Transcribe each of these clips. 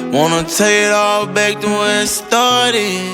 Wanna take it all back to where it started.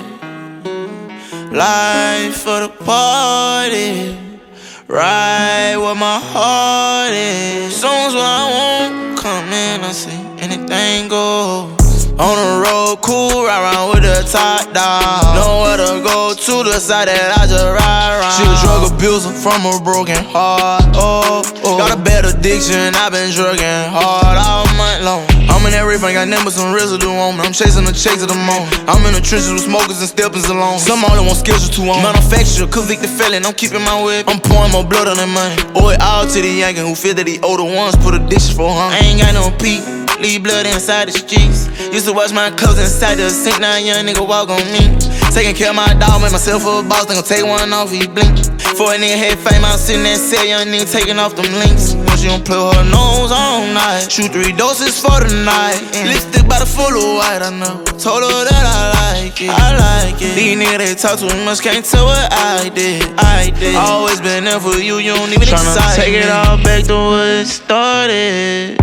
Life for the party, right where my heart is. Songs when I won't come in, I say anything goes. On the road, cool, ride around with the top down. Nowhere to go to the side that I just ride around. She a drug abuser from a broken heart. Got a bad addiction, I been drugging hard all month long. I'm in that reef, ain't got nothing but some residue on me. I'm chasing the chase of the moment. I'm in the trenches with smokers and steppers alone. Some only want skills to own. Manufacturer, convicted felon, I'm keeping my whip. I'm pouring more blood on that money. Owe it all to the youngin' who feel that the older ones put a dish for hunger. I ain't got no peak. Leave blood inside the streets. Used to watch my clothes inside the sink. Now a young nigga walk on me. Taking care of my dog, make myself a boss. Then gon' take one off, he blink. For a nigga had fame, I was sitting there said young nigga taking off them links. When she don't play with her nose all night. Shoot 3 doses for the night. Lipstick by the full of white, I know. Told her that I like it, I like it. These niggas they talk too much, can't tell what I did. Always been there for you, you don't even excite me. Tryna take it all back to where it started.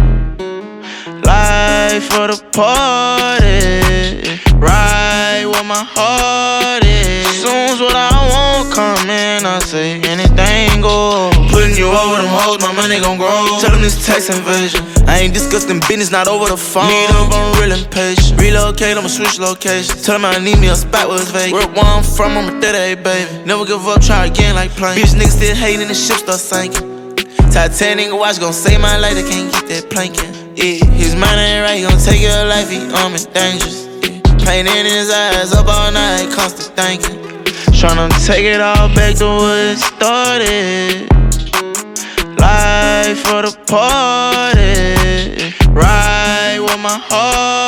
Life for the party, right where my heart is. Soon's what I want come in, I say anything goes. Putting you over them hoes, my money gon' grow. Tell them this tax invasion, I ain't discussing business, not over the phone. Need up, I'm real impatient. Relocate, I'ma switch locations. Tell them I need me a spot where it's vacant. Where I'm from, I'm a 38, baby. Never give up, try again like plane. Bitch niggas still hating and the ship start sinking. Titanic watch gon' save my life, they can't get that planking. Yeah, his mind ain't right, he gon' take your life, he dangerous. Yeah, pain in his eyes, up all night, constant thinking. Tryna take it all back to where it started. Life for the party, right where my heart